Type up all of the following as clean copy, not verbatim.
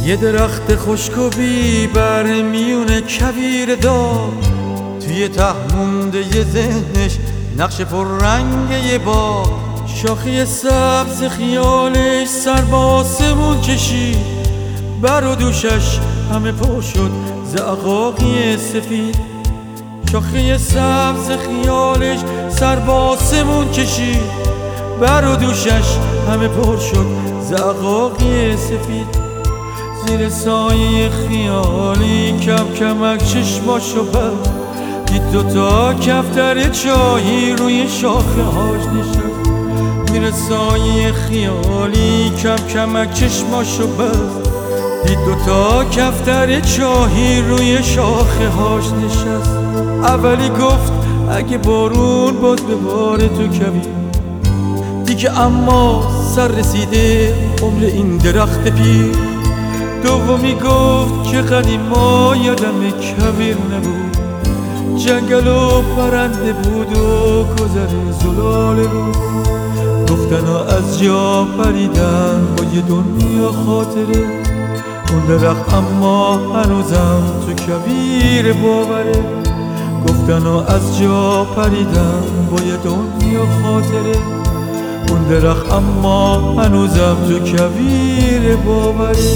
یه درخت خشک و بیبر میون کویر دار، توی ته مونده یه ذهنش نقش پررنگ یه باغ. شاخه سبز خیالش سر به آسمون کشید، بر و دوشش همه پر شد زعقاقی سفید. شاخه سبز خیالش سر به آسمون کشید، بر و دوشش همه پر شد زعقاقی سفید. زیر سایه خیالی کم کمک چشماشو بست، دید دوتا کفتر چاهی روی شاخه هاش نشست. زیر سایه خیالی کم کمک چشماشو بست، دید دوتا کفتر چاهی روی شاخه هاش نشست. اولی گفت اگه بارون باز بباره تو کویر، دیگه اما سر رسیده عمر این درخت پیر. دومی گفت که قدیما یادم کویر نبود، جنگل و پرنده بود و گذر زلال رو. گفتن ها از جا پریدن با یه دنیا خاطره، اون درخت اما هنوزم تو کویر باوره. گفتن ها از جا پریدن با یه دنیا خاطره، اون درخت اما هنوزم تو کویر باوره.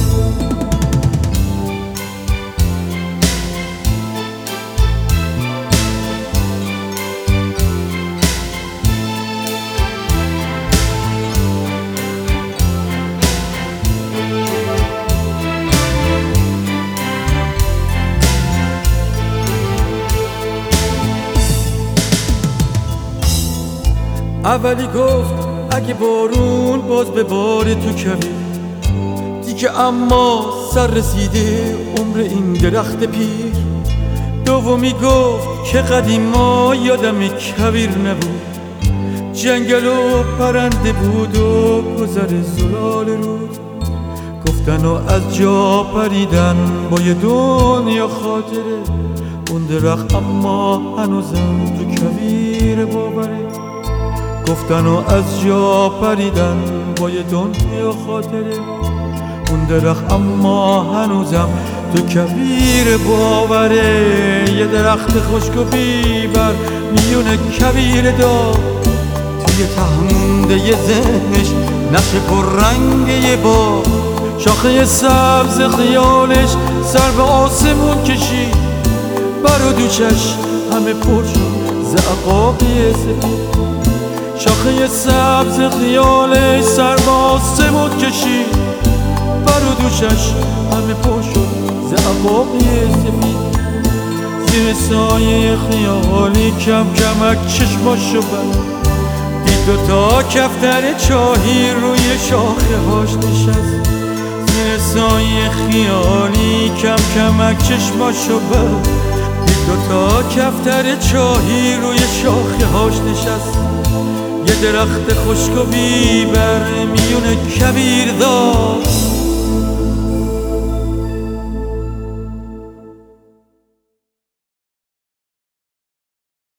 اولی گفت اگه بارون باز بباره تو کویر، دیگه اما سر رسیده عمر این درخت پیر. دومی گفت که قدیما یادم کویر نبود، جنگل و پرنده بود و گذر زلال رود. گفتن و از جا پریدن با یه دنیا خاطره، اون درخت اما هنوزم تو کویر باوره. گفتن و از جا پریدن با یه دنیا خاطره، اون درخت اما هنوزم تو کویر باوره. یه درخت خشک و بیبر میون کویر دار، توی ته مونده یه ذهنش نقش پررنگ یه باغ. شاخه سبز خیالش سر به آسمون کشید، بر و دوشش همه پر شد زعقاقی سفید. شاخه سبز خیالش سر به آسمون کشید، بر و دوشش همه پر شد زعقاقی سفید. زیر سایه خیالی کم کمک چشماشو بست، دید دوتا کفتر چاهی روی شاخه هاش نشست. زیر سایه خیالی کم کمک چشماشو بست، دید دوتا کفتر چاهی روی شاخه هاش نشست. یه درخت خشک و بیبر میون کویر دار،